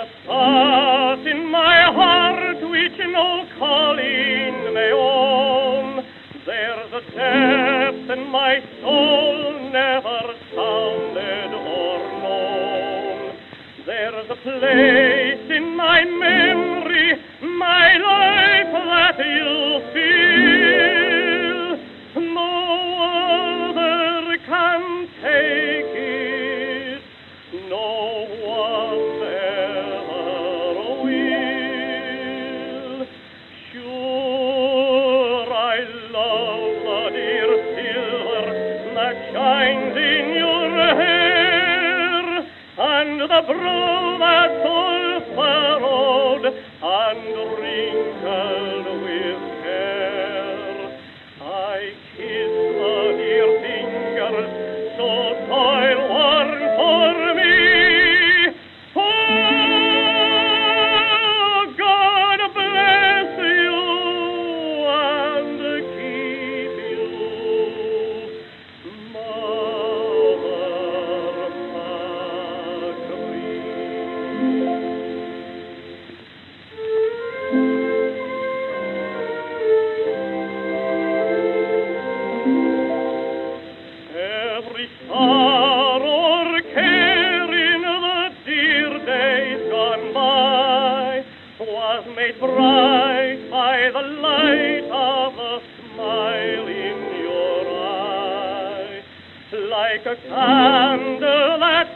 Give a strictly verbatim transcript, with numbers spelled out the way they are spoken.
a spot in my heart which no calling may own. There's a depth in my soul never sounded or known. There's a place in my memory, my life that you'll feel. No other can take it, no one ever will. Sure, I love the dear silver that shines in your hair, and the brow that's all furrowed and wrinkled with care. I kiss the dear fingers so toil-worn for me. Oh, God bless you and keep you, Mother Machree. Every sorrow or care in the dear days gone by was made bright by the light of the smile in your eye, like a candle that